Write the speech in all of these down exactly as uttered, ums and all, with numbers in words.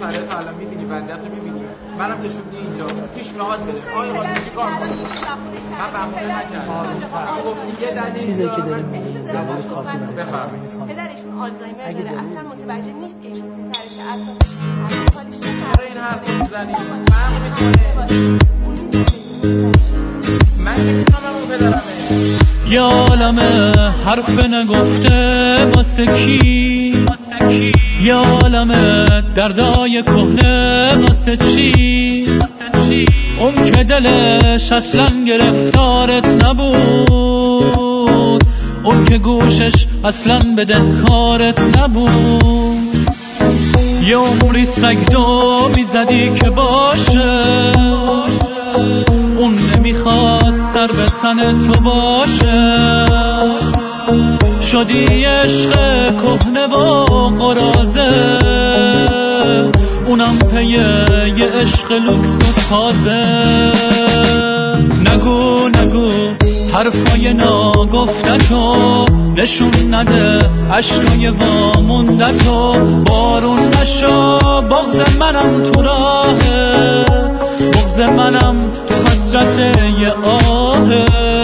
شرایط الان می‌بینی، وضعیت رو می‌بینی، منم که شدی اینجا پیشنهاد بده آقای قاضی چیکار کنم؟ من بهونه نکردم. گفت یه دلیل چیزی که داریم میگیم دلیل کافی بفرمایید. پدرشون آلزایمر داره، اصلا متوجه نیست که ایشون پسرش اطرافش حالیش چه این حرف می‌زنی؟ فرق می‌کنه. من که می‌خوام اون پدرمه. یه عالمه حرف نگفته واسه کی، یه عالمه دردای کهنه واسه چی، اون که دلش اصلا گرفتارت نبود، اون که گوشش اصلا بدهکارت نبود، یه عمری سگدو میزدی که باشه، اون نمیخواد سر به تن تو باشه، شدی عشق کهنه و قرازه، اونم پیه یه عشق لوکس و تازه. نگو نگو حرفای ناگفتتو، نشون نده عشقای واموندتو، بارون نشو بغض منم تو راهه، بغض منم تو حسرت یه آهه.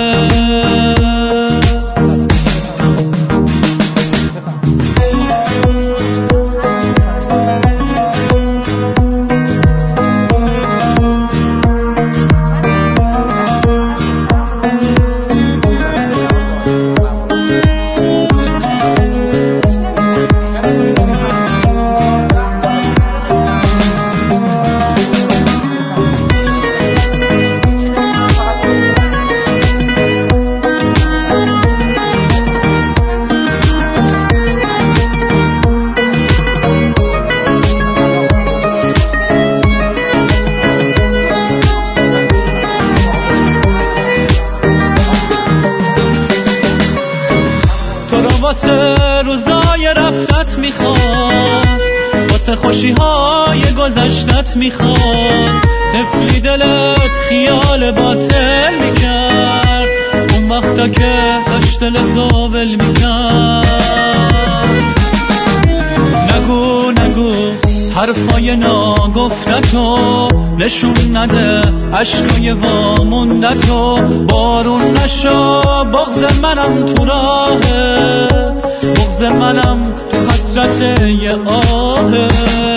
واسه روزای رفتت میخواست، واسه خوشی های گذشتت میخواست، طفلی دلت خیال باطل میکرد، اون وقتا که داشت دلتو ول میکرد. نگو نگو حرفای ناگفتتو، نشون نده عشقای واموندتو، بارون نشو بغض منم تو راهه، بغض منم تو حسرت یه آهه.